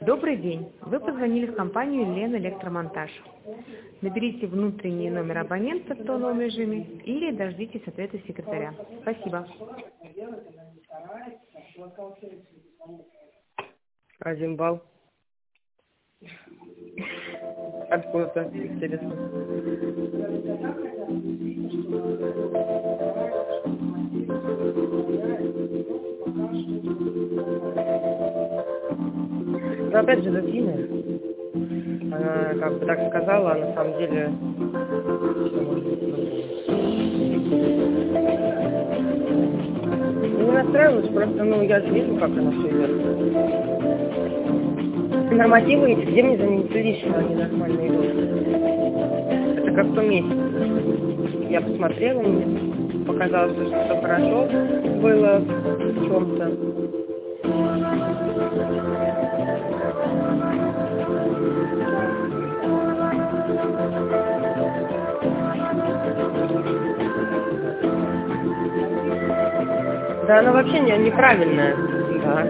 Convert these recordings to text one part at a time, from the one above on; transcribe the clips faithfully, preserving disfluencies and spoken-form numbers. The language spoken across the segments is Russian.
Добрый день. Вы позвонили в компанию Лен Электромонтаж. Наберите внутренний номер абонента в тоновом режиме или дождитесь ответа секретаря. Спасибо. Один балл. Откуда-то, интересно. Но опять же, Зазина, она как бы так сказала, а на самом деле все может быть по-другому. Не настраиваюсь, просто, ну, я же вижу, как она все идет. Нормативы эти, где мне заменить лишнего, они нормально идут. Это как в том месяце. Я посмотрела, мне показалось, что все хорошо было в чем-то. Да, она вообще не, неправильная. Да.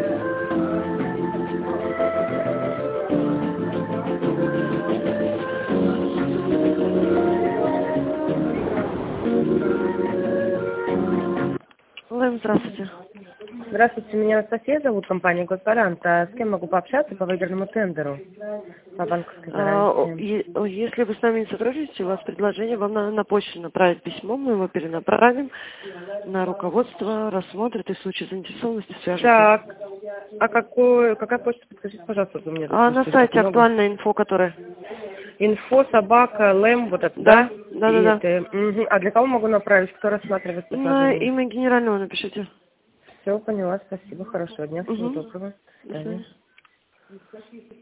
Здравствуйте. Здравствуйте, меня Анастасия зовут, компания «Госпарант». А с кем могу пообщаться по выигранному тендеру по банковской гарантии? А, если вы с нами не сотрудничаете, у вас предложение, вам надо на почту направить письмо, мы его перенаправим на руководство, рассмотрит и в случае заинтересованности свяжется. Так, а какую, какая почта, подскажите, пожалуйста, у меня. А на сайте актуальная инфо, которая? Инфо, собака, лэм, вот это, да? Да, да, да. Это, угу. А для кого могу направить, кто рассматривает предложение? На имя генерального напишите. Все, поняла, спасибо, хорошего дня, всего Угу. доброго. До свидания.